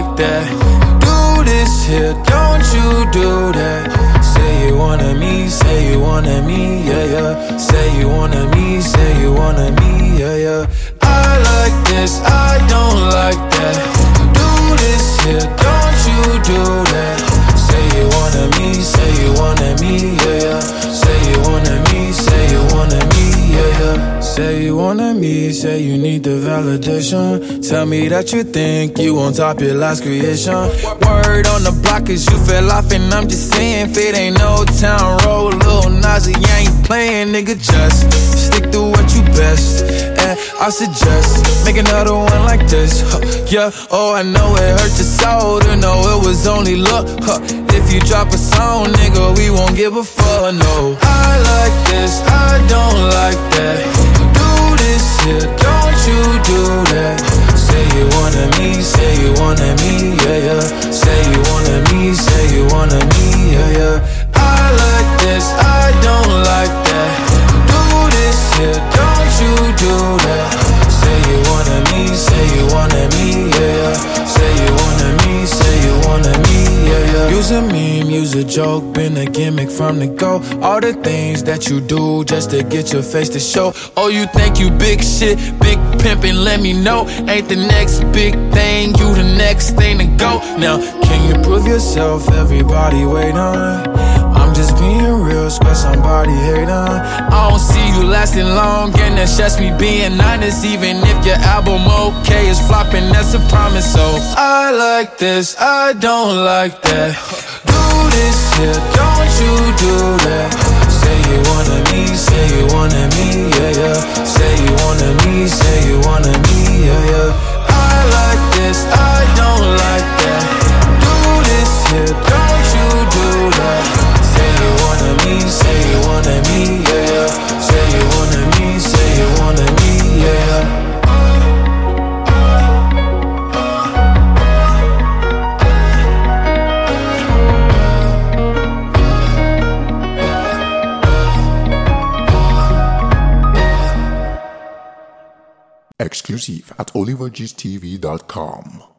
like that. Do this here, don't you do that. Say you wanted me, say you wanted me, yeah, yeah. Say you wanted me, say you wanted me, yeah, yeah. I like this, I don't like that. Do this here, don't you do that. Say you wanted me, say you wanted me, yeah, yeah. Say you wanted me, say you wanted me, yeah, yeah. Say you wanted me, say you need the validation. Tell me that you think you on top your last creation. Word on the block is you fell off and I'm just saying, if it ain't no town road, Lil Nazi, you ain't playing, nigga, just stick to what you best. And I suggest make another one like this, yeah. Oh, I know it hurt your soul to know it was only luck, If you drop a song, nigga, we won't give a fuck, no. I like this, I don't like that. Do this here, don't you do that. Say you wanted me, say you wanted me, yeah, yeah. Say you wanted me, say you wanted me, yeah, yeah. I like this, I don't like that. Do this here, don't you do that. Say you wanted me, say you wanted me, yeah, yeah. Say you wanted me, say you wanted me, yeah, yeah. Use a meme, use a joke, been a gimmick from the go. All the things that you do just to get your face to show. Oh, you think you big shit, big pimpin', let me know. Ain't the next big thing, you the next thing to go. Now, can you prove yourself? Everybody wait on. I'm just being real, square somebody hatin'. I don't see you lasting long, and that's just me being honest. Even if your album okay is flopping, that's a promise. So I like this, I don't like that. Do this here, don't you do that. Say you wanted me, say you wanted me, yeah, yeah. Say you wanted me, say you wanted me, yeah, yeah. I like this, I don't like that. Do this here, don't you do that. Say you wanted me, say you wanted me, yeah, yeah. Say you wanted me, say you wanted me, yeah, yeah. Exclusive at olivergstv.com.